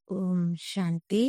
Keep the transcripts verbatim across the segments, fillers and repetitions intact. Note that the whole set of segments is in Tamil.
ஓம் சாந்தி.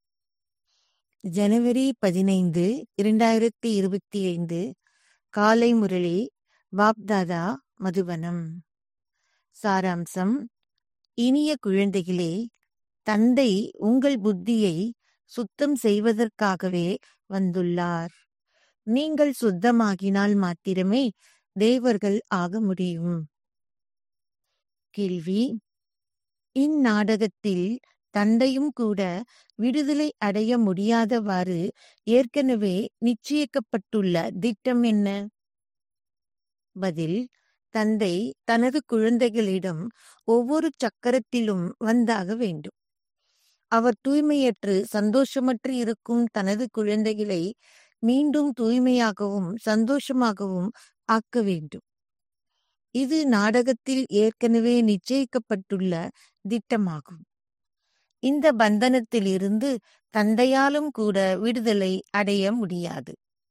ஜனவரி பதினைந்து இரண்டாயிரத்தி இருபத்தி ஐந்து காலை முரளி பாப்தாதா மதுபனம். சாராம்சம்: இனிய குழந்தைகளே, தந்தை உங்கள் புத்தியை சுத்தம் செய்வதற்காகவே வந்துள்ளார். நீங்கள் சுத்தமாகினால் மாத்திரமே தேவர்கள் ஆக முடியும். கேள்வி: இந்நாடகத்தில் தந்தையும் கூட விடுதலை அடைய முடியாதவாறு ஏற்கனவே நிச்சயிக்கப்பட்டுள்ள திட்டம் என்ன? பதில்: தந்தை தனது குழந்தைகளிடம் ஒவ்வொரு சக்கரத்திலும் வந்தாக வேண்டும். அவர் தூய்மையற்று சந்தோஷமற்று இருக்கும் தனது குழந்தைகளை மீண்டும் தூய்மையாகவும் சந்தோஷமாகவும் ஆக்க வேண்டும். இது நாடகத்தில் ஏற்கனவே நிச்சயிக்கப்பட்டுள்ள திட்டமாகும். இந்த பந்தனத்தில் இருந்து தந்தையாலும் கூட விடுதலை அடைய முடியாது.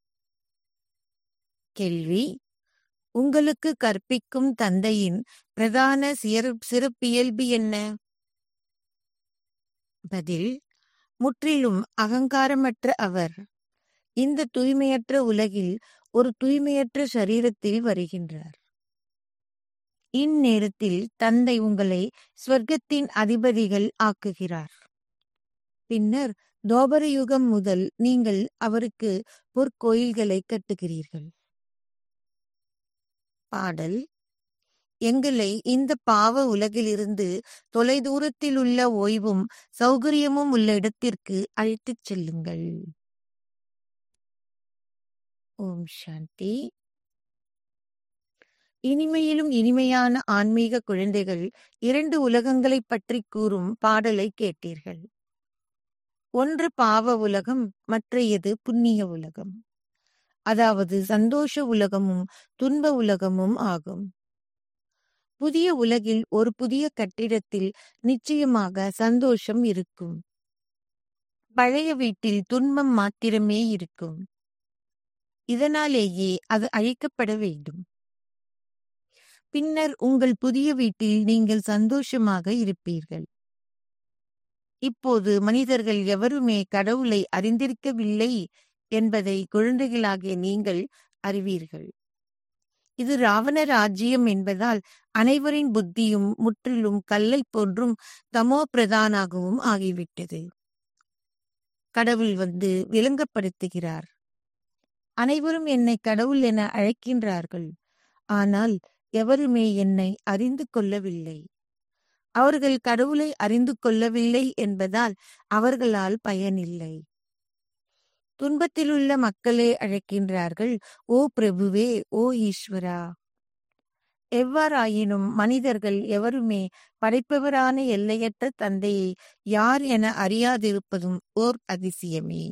கேள்வி: உங்களுக்கு கற்பிக்கும் தந்தையின் பிரதான சிறப்பியல்பு என்ன? பதில்: முற்றிலும் அகங்காரமற்ற அவர் இந்த தூய்மையற்ற உலகில் ஒரு தூய்மையற்ற சரீரத்தில் வருகின்றார். இந்நேரத்தில் தந்தை உங்களை ஸ்வர்க்கத்தின் அதிபதிகள் ஆக்குகிறார். பின்னர் தோபர யுகம் முதல் நீங்கள் அவருக்கு பொற்கோயில்களை கட்டுகிறீர்கள். பாடல்: எங்களை இந்த பாவ உலகிலிருந்து தொலைதூரத்தில் உள்ள ஓய்வும் சௌகரியமும் உள்ள இடத்திற்கு அழைத்துச் செல்லுங்கள். ஓம் சாந்தி. இனிமையிலும் இனிமையான ஆன்மீக குழந்தைகள், இரண்டு உலகங்களை பற்றி கூறும் பாடலை கேட்டீர்கள். ஒன்று பாவ உலகம், மற்றையது புண்ணிய உலகம். அதாவது சந்தோஷ உலகமும் துன்ப உலகமும் ஆகும். புதிய உலகில் ஒரு புதிய கட்டிடத்தில் நிச்சயமாக சந்தோஷம் இருக்கும். பழைய வீட்டில் துன்பம் மாத்திரமே இருக்கும். இதனாலேயே அது அழிக்கப்பட வேண்டும். பின்னர் உங்கள் புதிய வீட்டில் நீங்கள் சந்தோஷமாக இருப்பீர்கள். இப்போது மனிதர்கள் எவருமே கடவுளை அறிந்திருக்கவில்லை என்பதை குழந்தைகளாகிய நீங்கள் அறிவீர்கள். இது ராவண ராஜ்யம் என்பதால் அனைவரின் புத்தியும் முற்றிலும் கல்லை போன்றும் தமோ பிரதானாகவும் ஆகிவிட்டது. கடவுள் வந்து விளங்கப்படுத்துகிறார். அனைவரும் என்னை கடவுள் என அழைக்கின்றார்கள். ஆனால் எவருமே என்னை அறிந்து கொள்ளவில்லை. அவர்கள் கடவுளை அறிந்து கொள்ளவில்லை என்பதால் அவர்களால் பயனில்லை. துன்பத்திலுள்ள மக்களே அழைக்கின்றார்கள், ஓ பிரபுவே, ஓ ஈஸ்வரா. எவ்வாறாயினும் மனிதர்கள் எவருமே படைப்பவரான எல்லையற்ற தந்தையை யார் என அறியாதிருப்பதும் ஓர் அதிசயமே.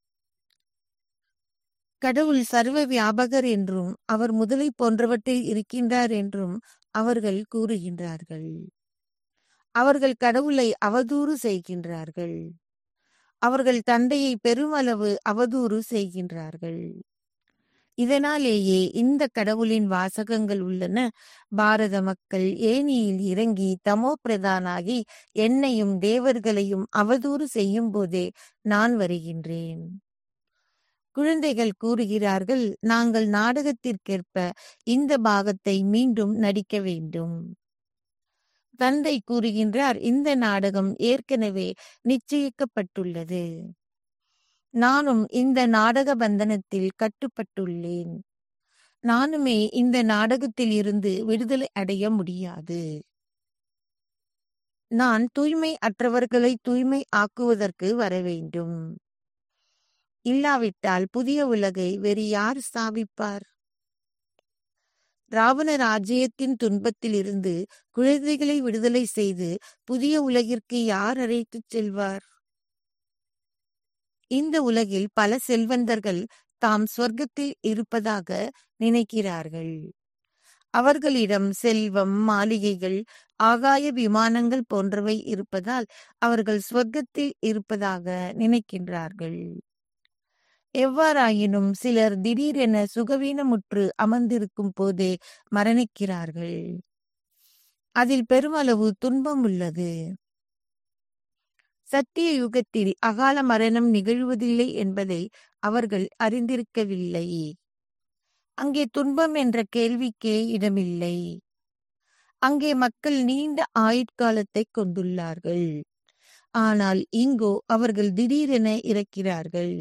கடவுள் சர்வ வியாபகர் என்றும் அவர் முதலை போன்றவற்றில் இருக்கின்றார் என்றும் அவர்கள் கூறுகின்றார்கள். அவர்கள் கடவுளை அவதூறு செய்கின்றார்கள். அவர்கள் தந்தையை பெருமளவு அவதூறு செய்கின்றார்கள். இதனாலேயே இந்த கடவுளின் வாசகங்கள் உள்ளன. பாரத மக்கள் ஏனியில் இறங்கி தமோ பிரதானாகி என்னையும் தேவர்களையும் அவதூறு செய்யும் போதே நான் வருகின்றேன். குழந்தைகள் கூறுகிறார்கள், நாங்கள் நாடகத்திற்கேற்ப இந்த பாகத்தை மீண்டும் நடிக்க வேண்டும். தந்தை கூறுகின்றார், இந்த நாடகம் ஏற்கனவே நிச்சயிக்கப்பட்டுள்ளது. நானும் இந்த நாடக பந்தனத்தில் கட்டுப்பட்டுள்ளேன். நானுமே இந்த நாடகத்தில் இருந்து விடுதலை அடைய முடியாது. நான் தூய்மை அற்றவர்களை தூய்மை ஆக்குவதற்கு வர வேண்டும். இல்லாவிட்டால் புதிய உலகை வேறு யார் ஸ்தாபிப்பார்? ராவண ராஜ்யத்தின் துன்பத்தில் இருந்து குழந்தைகளை விடுதலை செய்து புதிய உலகிற்கு யார் அழைத்துச் செல்வார்? இந்த உலகில் பல செல்வந்தர்கள் தாம் சொர்க்கத்தில் இருப்பதாக நினைக்கிறார்கள். அவர்களிடம் செல்வம், மாளிகைகள், ஆகாய விமானங்கள் போன்றவை இருப்பதால் அவர்கள் சொர்க்கத்தில் இருப்பதாக நினைக்கின்றார்கள். எவ்வாறாயினும் சிலர் திடீரென சுகவீனமுற்று அமர்ந்திருக்கும் போதே மரணிக்கிறார்கள். அதில் பெருமளவு துன்பம் உள்ளது. சத்திய யுகத்தில் அகால மரணம் நிகழ்வதில்லை என்பதை அவர்கள் அறிந்திருக்கவில்லை. அங்கே துன்பம் என்ற கேள்விக்கே இடமில்லை. அங்கே மக்கள் நீண்ட ஆயுட்காலத்தை கொண்டுள்ளார்கள். ஆனால் இங்கோ அவர்கள் திடீரென இறக்கிறார்கள்.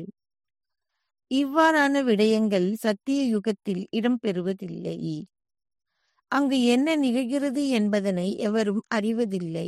இவ்வாறான விடயங்கள் சத்திய யுகத்தில் இடம்பெறுவதில்லை. அங்கு என்ன நிகழ்கிறது என்பதனை எவரும் அறிவதில்லை.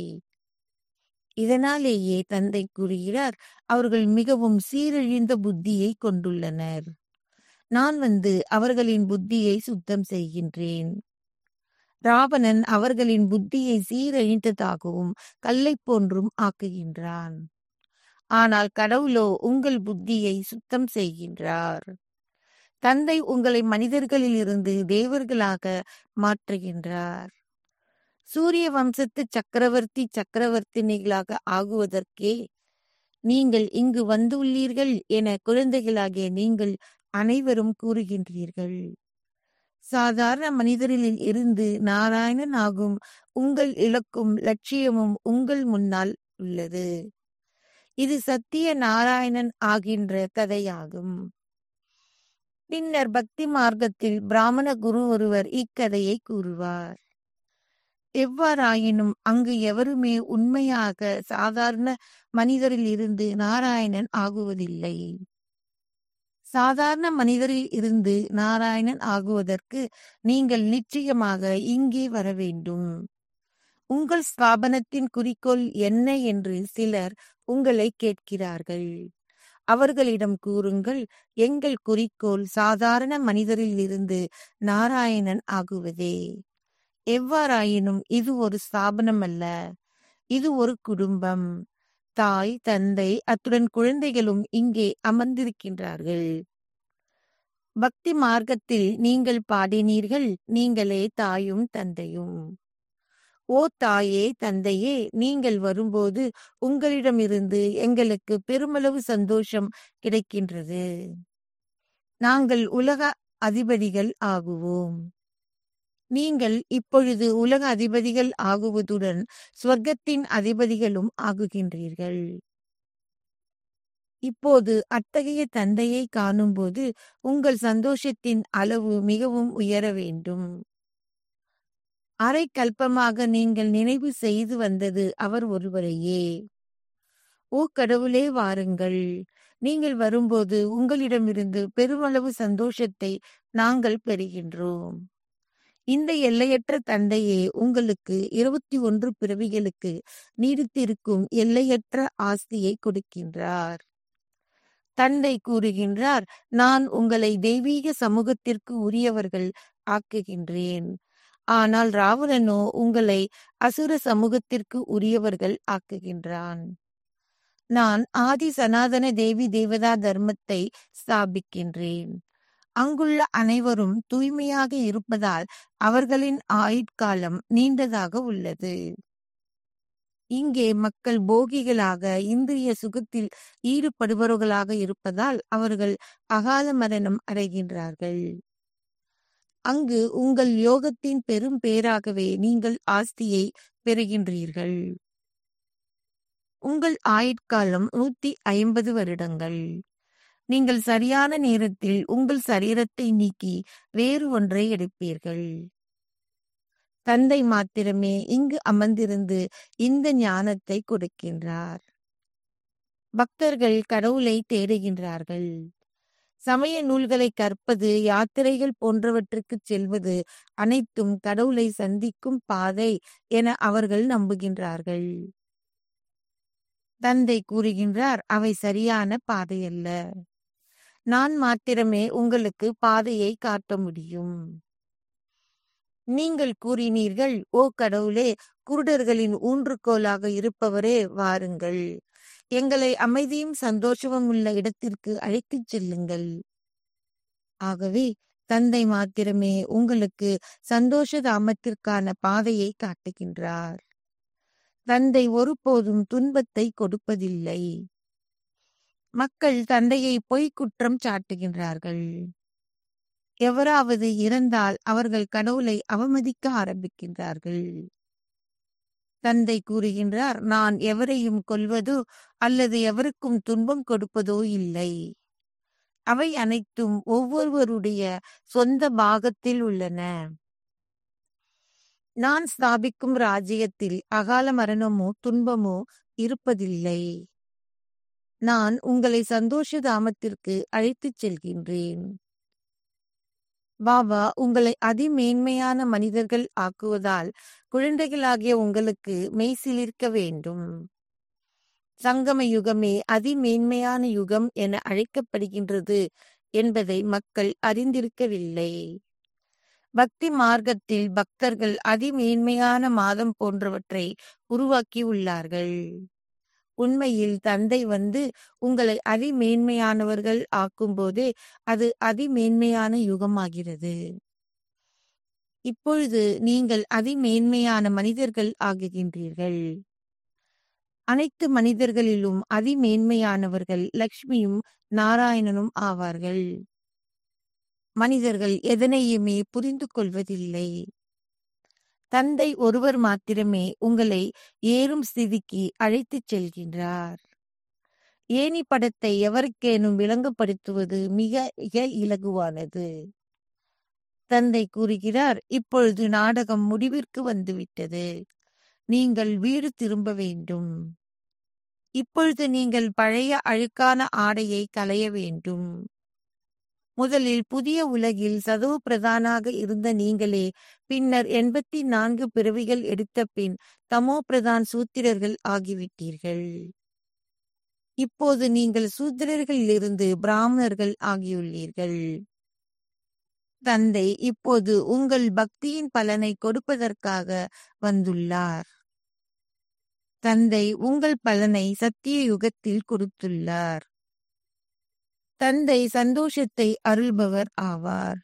இதனாலேயே தந்தை கூறுகிறார், அவர்கள் மிகவும் சீரழிந்த புத்தியை கொண்டுள்ளனர். நான் வந்து அவர்களின் புத்தியை சுத்தம் செய்கின்றேன். ராவணன் அவர்களின் புத்தியை சீரழிந்ததாகவும் கல்லை போன்றும் ஆக்குகின்றான். ஆனால் கடவுளோ உங்கள் புத்தியை சுத்தம் செய்கின்றார். தந்தை உங்களை மனிதர்களில் இருந்து தேவர்களாக மாற்றுகின்றார். சூரிய வம்சத்து சக்கரவர்த்தி சக்கரவர்த்தினிகளாக ஆகுவதற்கே நீங்கள் இங்கு வந்துள்ளீர்கள் என குழந்தைகளாகிய நீங்கள் அனைவரும் கூறுகின்றீர்கள். சாதாரண மனிதரில் இருந்து நாராயணன் ஆகும் உங்கள் இலக்கும் லட்சியமும் உங்கள் முன்னால் உள்ளது. இது சத்திய நாராயணன் ஆகின்ற கதையாகும். பின்னர் பக்தி மார்க்கத்தில் பிராமண குரு ஒருவர் இக்கதையை கூறுவார். எவ்வாறாயினும் அங்கு எவருமே உண்மையாக சாதாரண மனிதரில் இருந்து நாராயணன் ஆகுவதில்லை. சாதாரண மனிதரில் இருந்து நாராயணன் ஆகுவதற்கு நீங்கள் நிச்சயமாக இங்கே வர வேண்டும். உங்கள் ஸ்தாபனத்தின் குறிக்கோள் என்ன என்று சிலர் உங்களை கேட்கிறார்கள். அவர்களிடம் கூறுங்கள், எங்கள் குறிக்கோள் சாதாரண மனிதரில் இருந்து நாராயணன் ஆகுவதே. எவ்வாறாயினும் இது ஒரு ஸ்தாபனம் அல்ல, இது ஒரு குடும்பம். தாய், தந்தை, அத்துடன் குழந்தைகளும் இங்கே அமர்ந்திருக்கின்றார்கள். பக்தி மார்க்கத்தில் நீங்கள் பாடினீர்கள், நீங்களே தாயும் தந்தையும். ஓ தாயே, தந்தையே, நீங்கள் வரும்போது உங்களிடமிருந்து எங்களுக்கு பெருமளவு சந்தோஷம் கிடைக்கின்றது. நாங்கள் உலக அதிபதிகள் ஆகுவோம். நீங்கள் இப்பொழுது உலக அதிபதிகள் ஆகுவதுடன் ஸ்வர்க்கத்தின் அதிபதிகளும் ஆகுகின்றீர்கள். இப்போது அத்தகைய தந்தையை காணும்போது உங்கள் சந்தோஷத்தின் அளவு மிகவும் உயர வேண்டும். அரை கல்பமாக நீங்கள் நினைவு செய்து வந்தது அவர் ஒருவரையே. ஓ கடவுளே, வாருங்கள். நீங்கள் வரும்போது உங்களிடமிருந்து பெருமளவு சந்தோஷத்தை நாங்கள் பெறுகின்றோம். இந்த எல்லையற்ற தந்தையே உங்களுக்கு இருபத்தி ஒன்று பிறவிகளுக்கு நீடித்திருக்கும் எல்லையற்ற ஆஸ்தியை கொடுக்கின்றார். தந்தை கூறுகின்றார், நான் உங்களை தெய்வீக சமூகத்திற்கு உரியவர்கள் ஆக்குகின்றேன். ஆனால் ராவணனோ உங்களை அசுர சமூகத்திற்கு உரியவர்கள் ஆக்குகின்றான். நான் ஆதி சனாதன தேவி தேவதா தர்மத்தை ஸ்தாபிக்கின்றேன். அங்குள்ள அனைவரும் தூய்மையாக இருப்பதால் அவர்களின் ஆயுட்காலம் நீண்டதாக உள்ளது. இங்கே மக்கள் போகிகளாக இந்திரிய சுகத்தில் ஈடுபடுபவர்களாக இருப்பதால் அவர்கள் அகால மரணம் அடைகின்றார்கள். அங்கு உங்கள் யோகத்தின் பெரும் பேராகவே நீங்கள் ஆஸ்தியை பெறுகின்றீர்கள். உங்கள் ஆயுட்காலம் நூத்தி ஐம்பது வருடங்கள். நீங்கள் சரியான நேரத்தில் உங்கள் சரீரத்தை நீக்கி வேறு ஒன்றை எடுப்பீர்கள். தந்தை மாத்திரமே இங்கு அமர்ந்திருந்து இந்த ஞானத்தை கொடுக்கின்றார். பக்தர்கள் கடவுளை தேடுகின்றார்கள். சமய நூல்களை கற்பது, யாத்திரைகள் போன்றவற்றுக்கு செல்வது அனைத்தும் கடவுளை சந்திக்கும் பாதை என அவர்கள் நம்புகின்றார்கள். தந்தை கூறுகின்றார், அவை சரியான பாதையல்ல. நான் மாத்திரமே உங்களுக்கு பாதையை காட்ட முடியும். நீங்கள் கூறினீர்கள், ஓ கடவுளே, குருடர்களின் ஊன்றுகோலாக இருப்பவரே, வாருங்கள். எங்களை அமைதியும் சந்தோஷமும் உள்ள இடத்திற்கு அழைத்துச் செல்லுங்கள். ஆகவே தந்தை மாத்திரமே உங்களுக்கு சந்தோஷ தாமத்திற்கான பாதையை காட்டுகின்றார். தந்தை ஒருபோதும் துன்பத்தை கொடுப்பதில்லை. மக்கள் தந்தையை பொய் குற்றம் சாட்டுகின்றார்கள். எவராவது இறந்தால் அவர்கள் கடவுளை அவமதிக்க ஆரம்பிக்கின்றார்கள். தந்தை கூறுகின்றார், நான் எவரையும் கொல்வதோ அல்லது எவருக்கும் துன்பம் கொடுப்பதோ இல்லை. அவை அனைத்தும் ஒவ்வொருவருடைய சொந்த பாகத்தில் உள்ளன. நான் ஸ்தாபிக்கும் ராஜ்யத்தில் அகால மரணமோ துன்பமோ இருப்பதில்லை. நான் உங்களை சந்தோஷ தாமத்திற்கு அழைத்துச் செல்கின்றேன். பாபா உங்களை அதிமேன்மையான மனிதர்கள் ஆக்குவதால் குழந்தைகளாகிய உங்களுக்கு மெய்சிலிர்க்க வேண்டும். சங்கம யுகமே அதிமேன்மையான யுகம் என அழைக்கப்படுகின்றது என்பதை மக்கள் அறிந்திருக்கவில்லை. பக்தி மார்க்கத்தில் பக்தர்கள் அதிமேன்மையான மாதம் போன்றவற்றை உருவாக்கி உள்ளார்கள். உண்மையில் தந்தை வந்து உங்களை அதிமேன்மையானவர்கள் ஆக்கும்போதே அது அதிமேன்மையான யுகமாகிறது. இப்பொழுது நீங்கள் அதிமேன்மையான மனிதர்கள் ஆகுகின்றீர்கள். அனைத்து மனிதர்களிலும் அதிமேன்மையானவர்கள் லக்ஷ்மியும் நாராயணனும் ஆவார்கள். மனிதர்கள் எதனையுமே புரிந்து கொள்வதில்லை. தந்தை ஒருவர் மாத்திரமே உங்களை ஏறும் ஸ்திதிக்கு அழைத்துச் செல்கின்றார். ஏணி படத்தை எவருக்கேனும் விளங்கப்படுத்துவது மிக மிக இலகுவானது. தந்தை கூறுகிறார், இப்பொழுது நாடகம் முடிவிற்கு வந்துவிட்டது. நீங்கள் வீடு திரும்ப வேண்டும். இப்பொழுது நீங்கள் பழைய அழுக்கான ஆடையை களைய வேண்டும். முதலில் புதிய உலகில் சதோ பிரதானாக இருந்த நீங்களே பின்னர் எண்பத்தி நான்கு பிறவிகள் எடுத்த பின் தமோ பிரதான் சூத்திரர்கள் ஆகிவிட்டீர்கள். இப்போது நீங்கள் சூத்திரர்களிலிருந்து பிராமணர்கள் ஆகியுள்ளீர்கள். தந்தை இப்போது உங்கள் பக்தியின் பலனை கொடுப்பதற்காக வந்துள்ளார். தந்தை உங்கள் பலனை சத்திய யுகத்தில் கொடுத்துள்ளார். தந்தை சந்தோஷத்தை அருள்பவர் ஆவார்.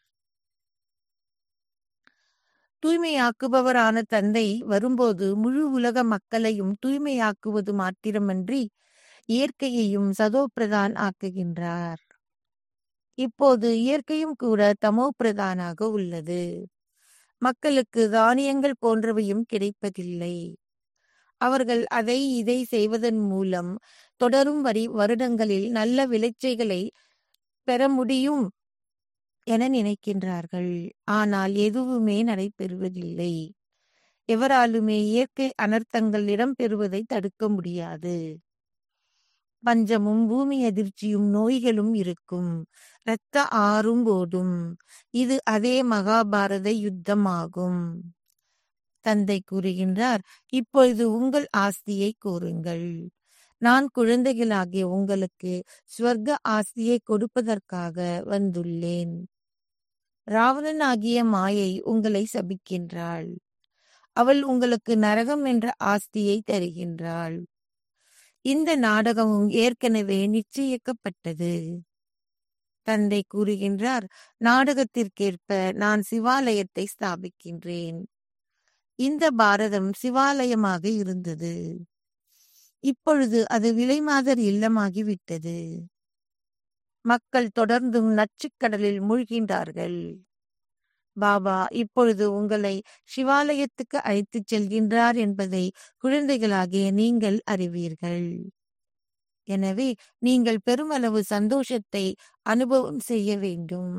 தூய்மையாக்குபவரான தந்தை வரும்போது முழு உலக மக்களையும் தூய்மையாக்குவது மாத்திரமன்றி இயற்கையையும் சதோ பிரதான் ஆக்குகின்றார். இப்போது இயற்கையும் கூட தமோ பிரதானாக உள்ளது. மக்களுக்கு தானியங்கள் போன்றவையும் கிடைப்பதில்லை. அவர்கள் அதை இதை செய்வதன் மூலம் தொடரும் வரி வருடங்களில் நல்ல விளைச்சல்களை பெற முடியும் என நினைக்கின்றார்கள். ஆனால் எதுவுமே நடைபெறுவதில்லை. எவராலுமே இயற்கை அனர்த்தங்கள் இடம்பெறுவதை தடுக்க முடியாது. பஞ்சமும் பூமி அதிர்ச்சியும் நோய்களும் இருக்கும். இரத்த ஆறும் ஓடும். இது அதே மகாபாரத யுத்தமாகும். தந்தை கூறுகின்றார், இப்பொழுது உங்கள் ஆஸ்தியை கூறுங்கள். நான் குழந்தைகளாகிய உங்களுக்கு ஸ்வர்க்க ஆஸ்தியை கொடுப்பதற்காக வந்துள்ளேன். ராவணன் ஆகிய மாயை உங்களை சபிக்கின்றாள். அவள் உங்களுக்கு நரகம் என்ற ஆஸ்தியை தருகின்றாள். இந்த நாடகமும் ஏற்கனவே நிச்சயிக்கப்பட்டது. தந்தை கூறுகின்றார், நாடகத்திற்கேற்ப நான் சிவாலயத்தை ஸ்தாபிக்கின்றேன். இந்த பாரதம் சிவாலயமாக இருந்தது. இப்பொழுது அது விலைமாதர் இல்லமாகிவிட்டது. மக்கள் தொடர்ந்தும் நச்சுக்கடலில் மூழ்கின்றார்கள். பாபா இப்பொழுது உங்களை சிவாலயத்துக்கு அழைத்துச் செல்கின்றார் என்பதை குழந்தைகளாகிய நீங்கள் அறிவீர்கள். எனவே நீங்கள் பெருமளவு சந்தோஷத்தை அனுபவம் செய்ய வேண்டும்.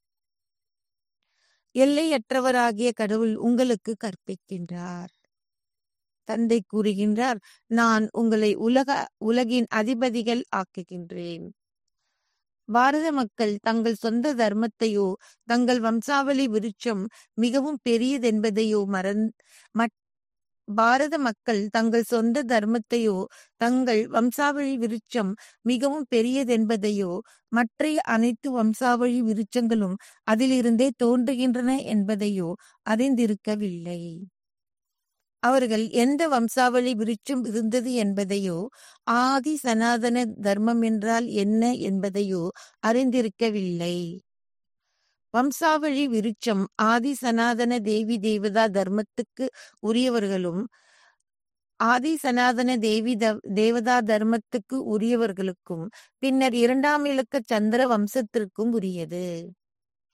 எல்லையற்றவராகிய கடவுள் உங்களுக்கு கற்பிக்கின்றார். தந்தை கூறுகின்றார், நான் உங்களை உலக உலகின் அதிபதிகள் ஆக்குகின்றேன். பாரத மக்கள் தங்கள் சொந்த தர்மத்தையோ தங்கள் வம்சாவளி விருட்சம் மிகவும் பெரியதென்பதையோ மறந் பாரத மக்கள் தங்கள் சொந்த தர்மத்தையோ தங்கள் வம்சாவளி விருட்சம் மிகவும் பெரியதென்பதையோ மற்றைய அனைத்து வம்சாவளி விருட்சங்களும் அதிலிருந்தே தோன்றுகின்றன என்பதையோ அறிந்திருக்கவில்லை. அவர்கள் எந்த வம்சாவளி விருட்சம் இருந்தது என்பதையோ ஆதி சனாதன தர்மம் என்றால் என்ன என்பதையோ அறிந்திருக்கவில்லை. வம்சாவளி விருட்சம் ஆதி சனாதன தேவி தேவதா தர்மத்துக்கு உரியவர்களும் ஆதி சனாதன தேவி தேவதா தர்மத்துக்கு உரியவர்களுக்கும் பின்னர் இரண்டாம் இலக்க சந்திர வம்சத்திற்கும் உரியது.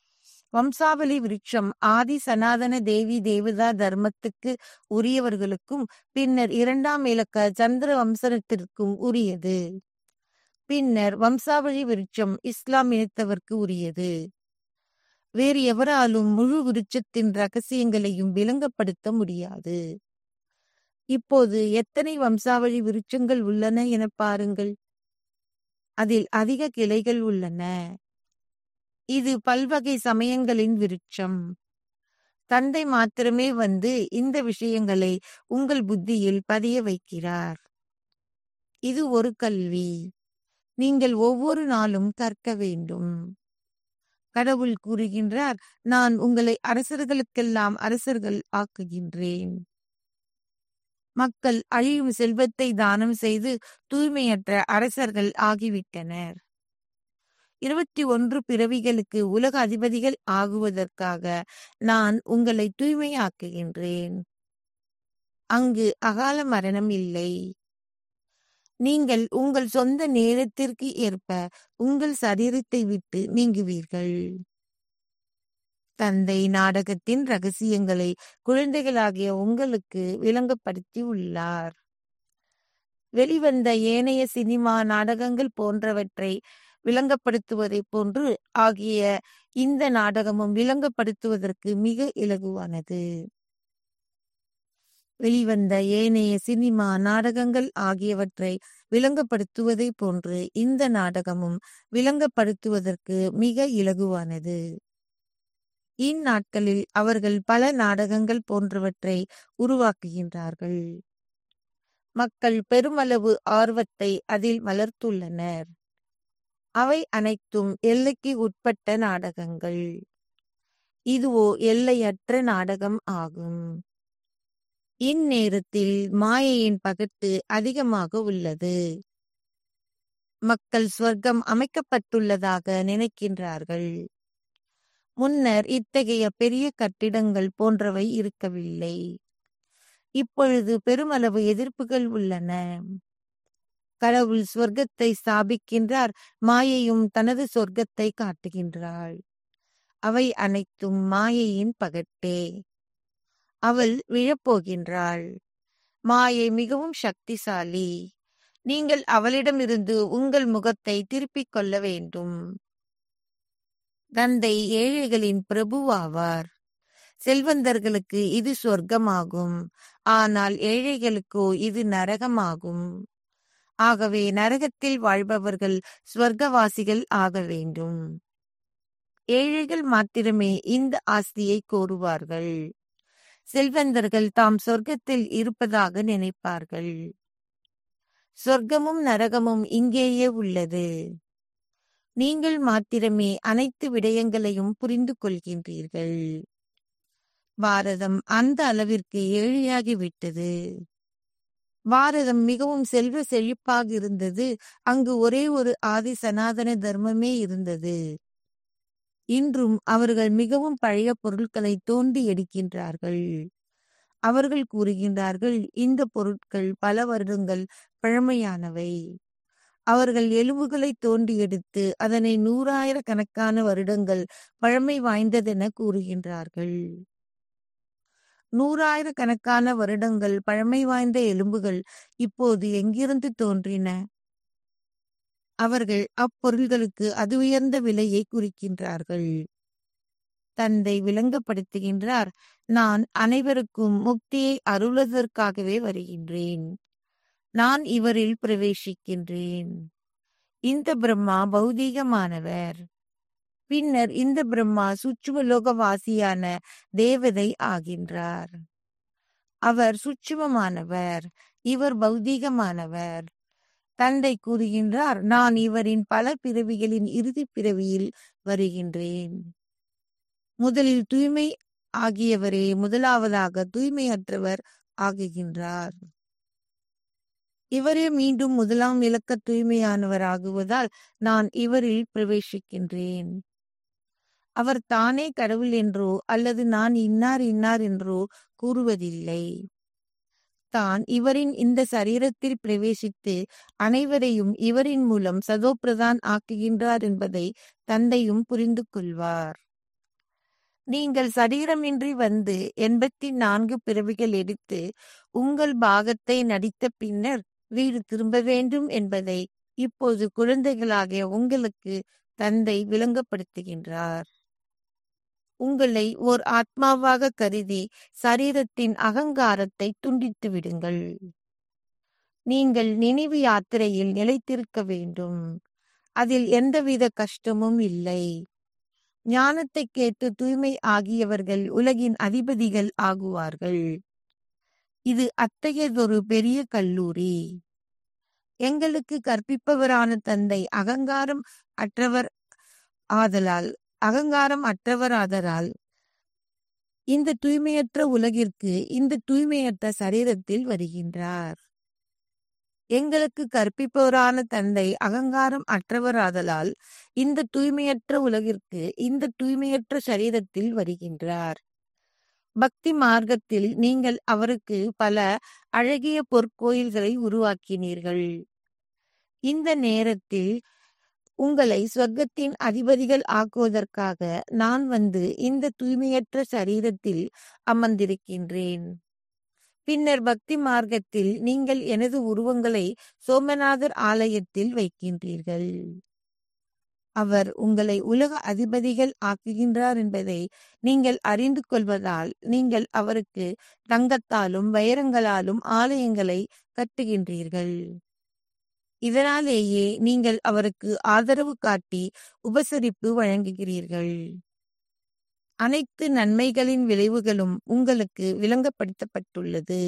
வம்சாவளி விருட்சம் ஆதி சனாதன தேவி தேவதா தர்மத்துக்கு உரியவர்களுக்கும் பின்னர் இரண்டாம் இலக்க சந்திர வம்சத்திற்கும் உரியது. பின்னர் வம்சாவளி விருட்சம் இஸ்லாம் இனத்தவர்க்கு உரியது. வேறு எவராலும் முழு விருட்சத்தின் ரகசியங்களையும் விளங்கப்படுத்த முடியாது. இப்போது எத்தனை வம்சாவளி விருட்சங்கள் உள்ளன என பாருங்கள். அதில் அதிக கிளைகள் உள்ளன. இது பல்வகை சமயங்களின் விருட்சம். தந்தை மாத்திரமே வந்து இந்த விஷயங்களை உங்கள் புத்தியில் பதிய வைக்கிறார். இது ஒரு கல்வி. நீங்கள் ஒவ்வொரு நாளும் கற்க வேண்டும். கடவுள் கூறுகின்றார், நான் உங்களை அரசர்களுக்கெல்லாம் அரசர்கள் ஆக்குகின்றேன். மக்கள் அழியும் செல்வத்தை தானம் செய்து தூய்மையற்ற அரசர்கள் ஆகிவிட்டனர். இருபத்தி ஒன்று பிறவிகளுக்கு உலக அதிபதிகள் ஆகுவதற்காக நான் உங்களை தூய்மையாக்குகின்றேன். அங்கு அகால மரணம் இல்லை. நீங்கள் உங்கள் சொந்த நேரத்திற்கு ஏற்ப உங்கள் சரீரத்தை விட்டு நீங்குவீர்கள். தந்தை நாடகத்தின் ரகசியங்களை குழந்தைகளாகிய உங்களுக்கு விளங்கப்படுத்தி உள்ளார். வெளிவந்த ஏனைய சினிமா நாடகங்கள் போன்றவற்றை விளங்கப்படுத்துவதை போன்று ஆகிய இந்த நாடகமும் விளங்கப்படுத்துவதற்கு மிக இலகுவானது. வெளிவந்த ஏனைய சினிமா நாடகங்கள் ஆகியவற்றை விளங்கப்படுத்துவதை போன்று இந்த நாடகமும் விளங்கப்படுத்துவதற்கு மிக இலகுவானது. இந்நாட்களில் அவர்கள் பல நாடகங்கள் போன்றவற்றை உருவாக்குகின்றார்கள். மக்கள் பெருமளவு ஆர்வத்தை அதில் வளர்த்துள்ளனர். அவை அனைத்தும் எல்லைக்கு உட்பட்ட நாடகங்கள். இதுவோ எல்லையற்ற நாடகம் ஆகும். இந்நேரத்தில் மாயையின் பகட்டு அதிகமாக உள்ளது. மக்கள் சொர்க்கம் அமைக்கப்பட்டுள்ளதாக நினைக்கின்றார்கள். முன்னர் இத்தகைய பெரிய கட்டிடங்கள் போன்றவை இருக்கவில்லை. இப்பொழுது பெருமளவு எதிர்ப்புகள் உள்ளன. கடவுள் சொர்க்கத்தை ஸ்தாபிக்கின்றார். மாயையும் தனது சொர்க்கத்தை காட்டுகின்றாள். அவை அனைத்தும் மாயையின் பகட்டே. அவள் விழப்போகின்றாள். மாயை மிகவும் சக்திசாலி. நீங்கள் அவளிடமிருந்து உங்கள் முகத்தை திருப்பிக் கொள்ள வேண்டும். தந்தை ஏழைகளின் பிரபுவாவார். செல்வந்தர்களுக்கு இது சொர்க்கமாகும். ஆனால் ஏழைகளுக்கோ இது நரகமாகும். ஆகவே நரகத்தில் வாழ்பவர்கள் ஸ்வர்க்கவாசிகள் ஆக வேண்டும். ஏழைகள் மாத்திரமே இந்த ஆஸ்தியை கோருவார்கள். செல்வந்தர்கள் தாம் சொர்க்கத்தில் இருப்பதாக நினைப்பார்கள். சொர்க்கமும் நரகமும் இங்கேயே உள்ளது. நீங்கள் மாத்திரமே அனைத்து விடயங்களையும் புரிந்து கொள்கின்றீர்கள். பாரதம் அந்த அளவிற்கு ஏழையாகிவிட்டது. பாரதம் மிகவும் செல்வ செழிப்பாக இருந்தது. அங்கு ஒரே ஒரு ஆதி சனாதன தர்மமே இருந்தது. இன்றும் அவர்கள் மிகவும் பழைய பொருட்களை தோண்டி எடுக்கின்றார்கள். அவர்கள் கூறுகின்றார்கள், இந்த பொருட்கள் பல வருடங்கள் பழமையானவை. அவர்கள் எலும்புகளை தோண்டி எடுத்து அதனை நூறாயிரக்கணக்கான வருடங்கள் பழமை வாய்ந்ததென கூறுகின்றார்கள். நூறாயிரக்கணக்கான வருடங்கள் பழமை வாய்ந்த எலும்புகள் இப்போது எங்கிருந்து தோன்றின? அவர்கள் அப்பொருள்களுக்கு அது உயர்ந்த விலையை குறிக்கின்றார்கள். தந்தை விளங்கப்படுத்துகின்றார், நான் அனைவருக்கும் முக்தியை அருள்வதற்காகவே வருகின்றேன். நான் இவரில் பிரவேசிக்கின்றேன். இந்த பிரம்மா பௌதீகமானவர். பின்னர் இந்த பிரம்மா சுட்சுமலோகவாசியான தேவதை ஆகின்றார். அவர் சுட்சுமமானவர், இவர் பௌதீகமானவர். தந்தை கூறுகின்றார், நான் இவரின் பல பிறவிகளின் இறுதி பிறவியில் வருகின்றேன். முதலில் தூய்மை ஆகியவரே முதலாவதாக தூய்மையற்றவர் ஆகுகின்றார். இவரே மீண்டும் முதலாம் இலக்க தூய்மையானவர் ஆகுவதால் நான் இவரில் பிரவேசிக்கின்றேன். அவர் தானே கடவுள் என்றோ அல்லது நான் இன்னார் இன்னார் என்றோ கூறுவதில்லை. தான் இவரின் இந்த சரீரத்தில் பிரவேசித்து அனைவரையும் இவரின் மூலம் சதோப்பிரதான் ஆக்குகின்றார் என்பதை தந்தையும் புரிந்து கொள்வார். நீங்கள் சரீரமின்றி வந்து எண்பத்தி நான்கு பிறவிகள் எடுத்து உங்கள் பாகத்தை நடித்த பின்னர் வீடு திரும்ப வேண்டும் என்பதை இப்போது குழந்தைகளாகிய உங்களுக்கு தந்தை விளங்கப்படுத்துகின்றார். உங்களை ஓர் ஆத்மாவாக கருதி சரீரத்தின் அகங்காரத்தை துண்டித்து விடுங்கள். நீங்கள் நினைவு யாத்திரையில் நிலைத்திருக்க வேண்டும். அதில் எந்தவித கஷ்டமும் இல்லை. ஞானத்தை கேட்டு தூய்மை ஆகியவர்கள் உலகின் அதிபதிகள் ஆகுவார்கள். இது அத்தகையதொரு பெரிய கல்லூரி. எங்களுக்கு கற்பிப்பவரான தந்தை அகங்காரம் அற்றவர் ஆதலால் அகங்காரம் அற்றவர் ஆதலால் இந்த தூய்மையற்ற உலகிற்கு இந்த தூய்மையற்ற சரீரத்தில் வருகின்றார். எங்களுக்கு கற்பிப்பவரான தந்தை அகங்காரம் அற்றவராதலால் இந்த தூய்மையற்ற உலகிற்கு இந்த தூய்மையற்ற சரீரத்தில் வருகின்றார். பக்தி மார்க்கத்தில் நீங்கள் அவருக்கு பல அழகிய பொற்கோயில்களை உருவாக்கினீர்கள். இந்த நேரத்தில் உங்களை சொர்க்கத்தின் அதிபதிகள் ஆக்குவதற்காக நான் வந்து இந்த தூய்மையற்ற சரீரத்தில் அமர்ந்திருக்கின்றேன். பின்னர் பக்தி மார்க்கத்தில் நீங்கள் எனது உருவங்களை சோமநாதர் ஆலயத்தில் வைக்கின்றீர்கள். அவர் உங்களை உலக அதிபதிகள் ஆக்குகின்றார் என்பதை நீங்கள் அறிந்து கொள்வதால் நீங்கள் அவருக்கு தங்கத்தாலும் வைரங்களாலும் ஆலயங்களை கட்டுகின்றீர்கள். இதனாலேயே நீங்கள் அவருக்கு ஆதரவு காட்டி உபசரிப்பு வழங்குகிறீர்கள். அனைத்து நன்மைகளின் விளைவுகளும் உங்களுக்கு விளங்கப்படுத்தப்பட்டுள்ளது.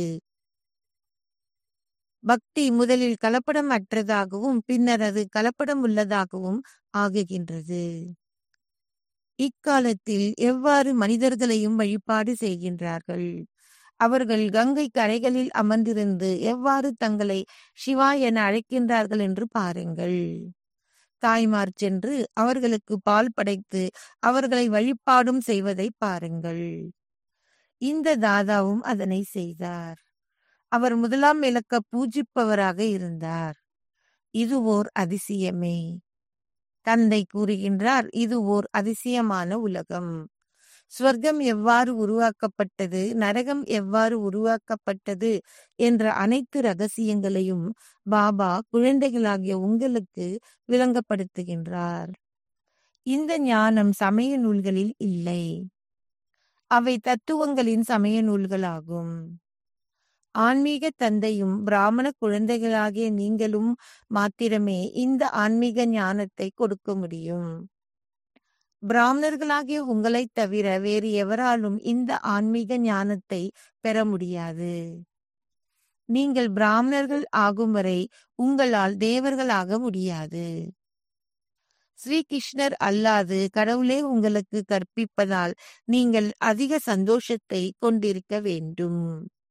பக்தி முதலில் கலப்படம் அற்றதாகவும் பின்னர் அது கலப்படம் உள்ளதாகவும் ஆகுகின்றது. இக்காலத்தில் எவ்வாறு மனிதர்களையும் வழிபாடு செய்கின்றார்கள். அவர்கள் கங்கை கரைகளில் அமர்ந்திருந்து எவ்வாறு தங்களை சிவா என அழைக்கின்றார்கள் என்று பாருங்கள். தாய்மார் சென்று அவர்களுக்கு பால் படைத்து அவர்களை வழிபாடும் செய்வதை பாருங்கள். இந்த தாதாவும் அதனை செய்தார். அவர் முதலாம் இலக்க பூஜிப்பவராக இருந்தார். இது ஓர் அதிசயமே. தந்தை கூறுகின்றார், இது ஓர் அதிசயமான உலகம். ஸ்வர்க்கம் எவ்வாறு உருவாக்கப்பட்டது, நரகம் எவ்வாறு உருவாக்கப்பட்டது என்ற அனைத்து ரகசியங்களையும் பாபா குழந்தைகளாகிய உங்களுக்கு விளங்கப்படுத்துகின்றார். இந்த ஞானம் சமய நூல்களில் இல்லை. அவை தத்துவங்களின் சமய நூல்களாகும். ஆன்மீக தந்தையும் பிராமண குழந்தைகளாகிய நீங்களும் மாத்திரமே இந்த ஆன்மீக ஞானத்தை கொடுக்க முடியும். பிராமணர்களாகிய உங்களை தவிர வேறு எவராலும் இந்த ஆன்மீக ஞானத்தை பெற முடியாது. நீங்கள் பிராமணர்கள் ஆகும் வரை உங்களால் தேவர்கள் ஆக முடியாது. ஸ்ரீகிருஷ்ணர் அல்லாது கடவுளே உங்களுக்கு கற்பிப்பதால் நீங்கள் அதிக சந்தோஷத்தை கொண்டிருக்க வேண்டும்.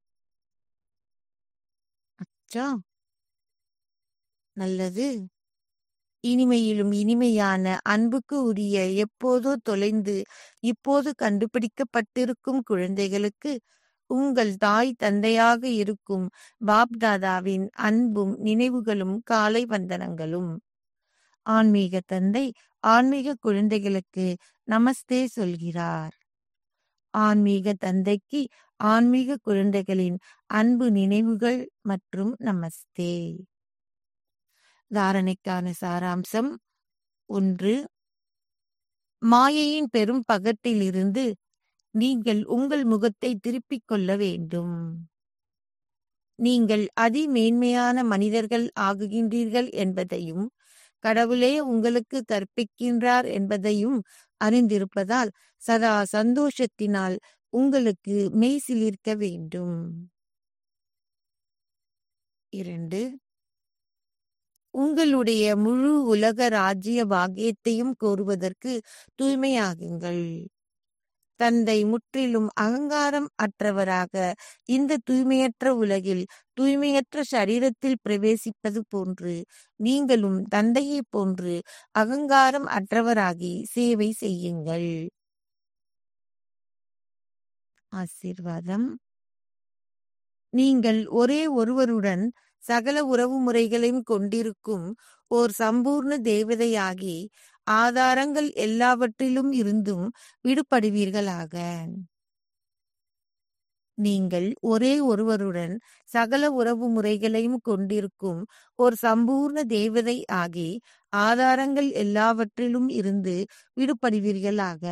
அச்சா, நல்லது. இனிமையிலும் இனிமையான அன்புக்கு உரிய எப்போதோ தொலைந்து இப்போது கண்டுபிடிக்கப்பட்டிருக்கும் குழந்தைகளுக்கு உங்கள் தாய் தந்தையாக இருக்கும் பாப்தாதாவின் அன்பும் நினைவுகளும் காலை வந்தனங்களும். ஆன்மீக தந்தை ஆன்மீக குழந்தைகளுக்கு நமஸ்தே சொல்கிறார். ஆன்மீக தந்தைக்கு ஆன்மீக குழந்தைகளின் அன்பு நினைவுகள் மற்றும் நமஸ்தே. தாரணைக்கான சாராம்சம். ஒன்று, மாயையின் பெரும் பகட்டிலிருந்து நீங்கள் உங்கள் முகத்தை திருப்பிக் கொள்ள வேண்டும். நீங்கள் அதிமேன்மையான மனிதர்கள் ஆகுகின்றீர்கள் என்பதையும் கடவுளே உங்களுக்கு கற்பிக்கின்றார் என்பதையும் அறிந்திருப்பதால் சதா சந்தோஷத்தினால் உங்களுக்கு மெய் சிலிர்க்க வேண்டும். இரண்டு, உங்களுடைய முழு உலக ராஜ்ய பாக்கியத்தையும் கோருவதற்கு தூய்மையாகுங்கள். தந்தை முற்றிலும் அகங்காரம் அற்றவராக இந்த தூய்மையற்ற உலகில் தூய்மையற்ற சரீரத்தில் பிரவேசிப்பது போன்று நீங்களும் தந்தையை போன்று அகங்காரம் அற்றவராகி சேவை செய்யுங்கள். ஆசீர்வாதம். நீங்கள் ஒரே ஒருவருடன் சகல உறவு முறைகளையும் கொண்டிருக்கும் ஓர் சம்பூர்ண தேவதையாகி ஆதாரங்கள் எல்லாவற்றிலும் இருந்தும் விடுபடுவீர்களாக. நீங்கள் ஒரே ஒருவருடன் சகல உறவு முறைகளையும் கொண்டிருக்கும் ஒரு சம்பூர்ண தேவதை ஆகி ஆதாரங்கள் எல்லாவற்றிலும் இருந்து விடுபடுவீர்களாக.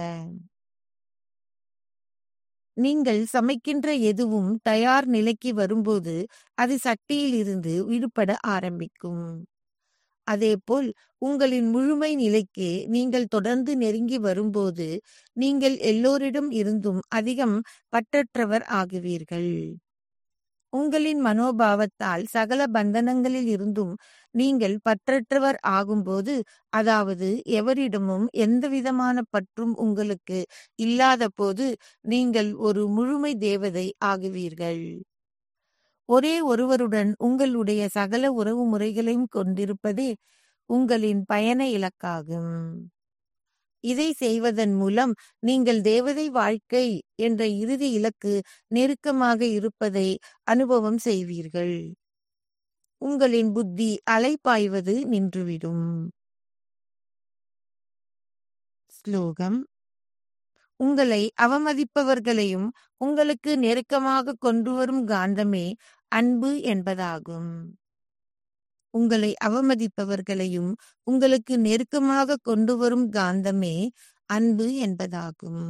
நீங்கள் சமைக்கின்ற எதுவும் தயார் நிலைக்கு வரும்போது அது சட்டியில் இருந்து விடுபட ஆரம்பிக்கும். அதேபோல் உங்களின் முழுமை நிலைக்கு நீங்கள் தொடர்ந்து நெருங்கி வரும்போது நீங்கள் எல்லோரிடம் இருந்தும் அதிகம் பற்றற்றவர் ஆகுவீர்கள். உங்களின் மனோபாவத்தால் சகல பந்தனங்களில் இருந்தும் நீங்கள் பற்றற்றவர் ஆகும்போது, அதாவது எவரிடமும் எந்தவிதமான பற்றும் உங்களுக்கு இல்லாத போது நீங்கள் ஒரு முழுமை தேவதை ஆகுவீர்கள். ஒரே ஒருவருடன் உங்களுடைய சகல உறவு முறைகளையும் கொண்டிருப்பதே உங்களின் பயண இலக்காகும். இதை செய்வதன் மூலம் நீங்கள் தேவதை வாழ்க்கை என்ற இறுதி இலக்கு நெருக்கமாக இருப்பதை அனுபவம் செய்வீர்கள். உங்களின் புத்தி அலைபாய்வது நின்றுவிடும். ஸ்லோகம். உங்களை அவமதிப்பவர்களையும் உங்களுக்கு நெருக்கமாக கொண்டு வரும் காந்தமே அன்பு என்பதாகும். உங்களை அவமதிப்பவர்களையும் உங்களுக்கு நெருக்கமாக கொண்டு வரும் காந்தமே அன்பு என்பதாகும்.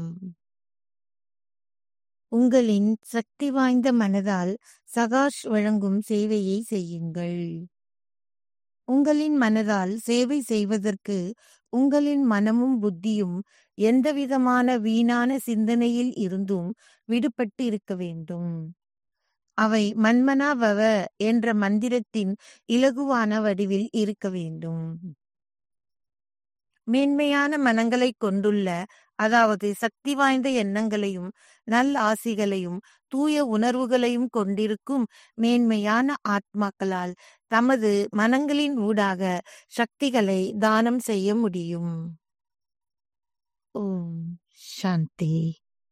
உங்களின் சக்தி வாய்ந்த மனதால் சகாஷ் வழங்கும் சேவையை செய்யுங்கள். உங்களின் மனதால் சேவை செய்வதற்கு உங்களின் மனமும் புத்தியும் எந்தவிதமான வீணான சிந்தனையில் இருந்தும் விடுபட்டு இருக்க வேண்டும். அவை மன்மனா பவ என்ற மந்திரத்தின் இலகுவான வடிவில் இருக்க வேண்டும். மேன்மையான மனங்களை கொண்டுள்ள, அதாவது சக்தி வாய்ந்த எண்ணங்களையும் நல் ஆசிகளையும் தூய உணர்வுகளையும் கொண்டிருக்கும் மேன்மையான ஆத்மாக்களால் தமது மனங்களின் ஊடாக சக்திகளை தானம் செய்ய முடியும். ஓம் சாந்தி.